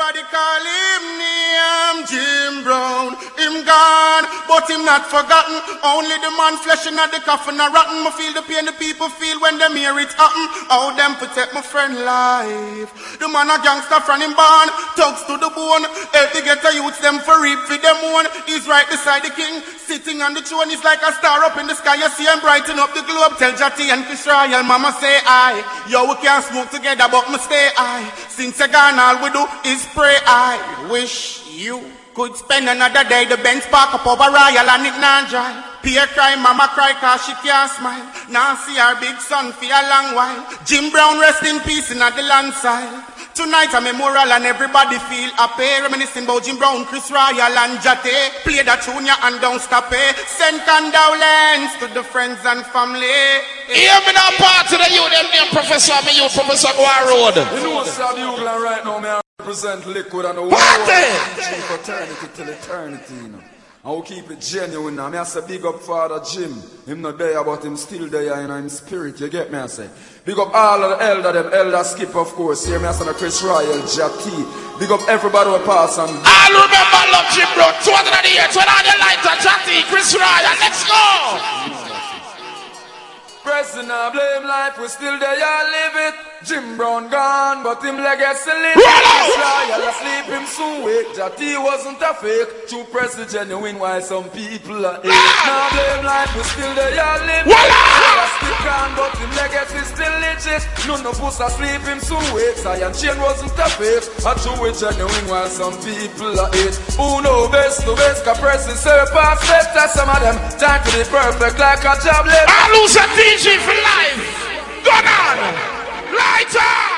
Everybody call him name Jim Brown. Him gone, but him not forgotten. Only the man fleshing at the coffin a rotten. Me feel the pain the people feel when them hear it happen. How them protect my friend life. The man a gangster from him born, thugs to the bone. Help the ghetto youths them for reap for them own. He's right beside the king, sitting on the throne. He's like a star up in the sky. You see him brighten up the globe. Tell Jati and Chris Royal, mama say aye. Yo, we can't smoke together, but me stay high. Since you gone, all we do is pray. I wish you could spend another day. The Benz park up over Royal and it not drive. Peer cry, mama cry cause she can't smile. Now see her big son for a long while. Jim Brown rest in peace in the land side. Tonight a memorial and everybody feel happy. Reminiscing about Jim Brown, Chris Royal and Jate. Play that tune ya and don't stop it. Send condolence to the friends and family. Hear me now part to the youth, them name Professor, me youth Professor Goa Road. You know what's up, you right now, man. Represent Liquid and the world. Fraternity till eternity, you know. I will keep it genuine now. I say big up Father Jim. Him not there, but him still there in spirit. You get me? I say big up all of the elder, them elder Skip, of course. Hear me? I say Chris Royal, Jati. Big up everybody who pass on. I'll remember love Jim Brown. 200 years, 200 lighter, Jati, Chris Royal. Let's go. Pressing and blame life, we still there, live it. Jim Brown gone, but him legacy live. Royal asleep, him soon wake. Jati wasn't a fake. True press the genuine, why some people are hate. Now blame life, we still there, live it. Stick on, but him legacy still legit. None of us asleep, him soon wake. Zion chain wasn't a fake. A true genuine, why some people are hate. Who know best to best, can press the surpass better. Some of them time to be perfect like a job left. I lose a DJ for life. Go on. Lighter!